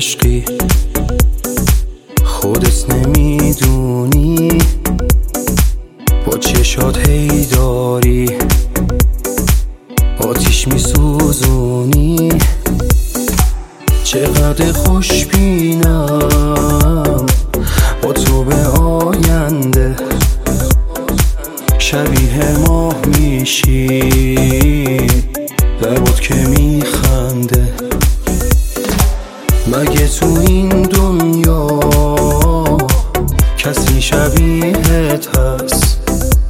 عشقی خودت نمیدونی، با چشات هی داری آتیش میسوزونی. چقدر خوشبینم با تو به آینده، شبیه ماه میشی لبات که میخنده. مگه تو این دنیا کسی شبیهت هست؟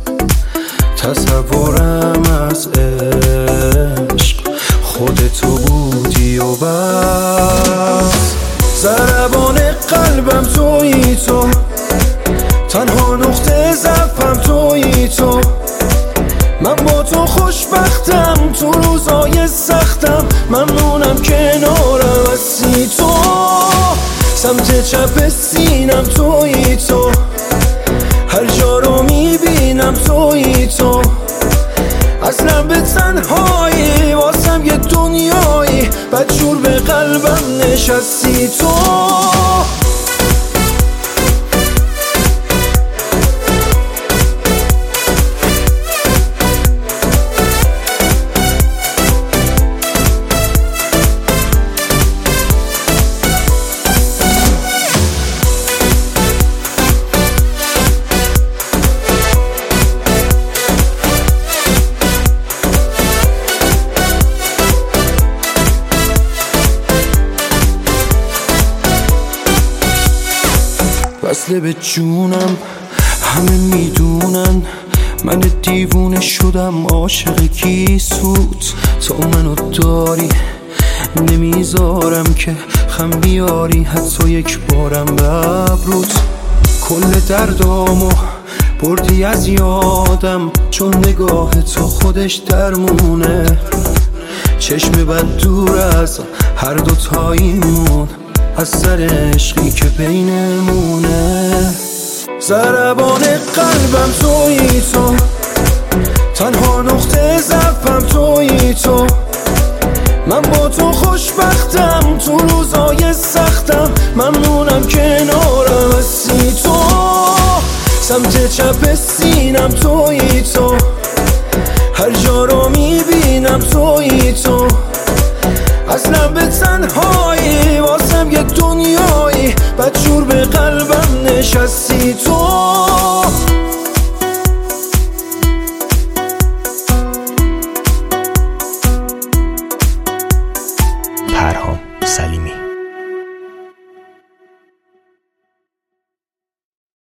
تصورم از عشق خودتو بودی و بس. ضربان قلبم تویی تو، تنها نقطه ضعفم تویی تو. من با تو خوشبختم تو روزای سختم، ممنونم کنارم هستی تو. سمت چپ سینم تویی تو، هر جا رو میبینم تویی تو. اصلا به تنهایی واسم یه دنیایی، بدجور به قلبم نشستی تو. وصله به جونم، همه میدونن من دیوونه شدم عاشق کیسوت. تو منو داری نمیذارم که خم بیاری حتی یک بارم به ابروت. کل دردامو بردی از یادم، چون نگاه تو خودش درمونه. چشم بد دور از هر دوتاییمون، از سر عشقی که بینمونه. ضربان قلبم تویی تو، تنها نقطه ضعفم تویی تو. من با تو خوشبختم تو روزای سختم، ممنونم کنارم هستی تو. سمت چپ سینم تویی تو، هر جا رو میبینم تویی تو. اصلا به تنهایی واسم یه دنیایی، بدجور به قلبم نشستی تو. پرهام سلیمی.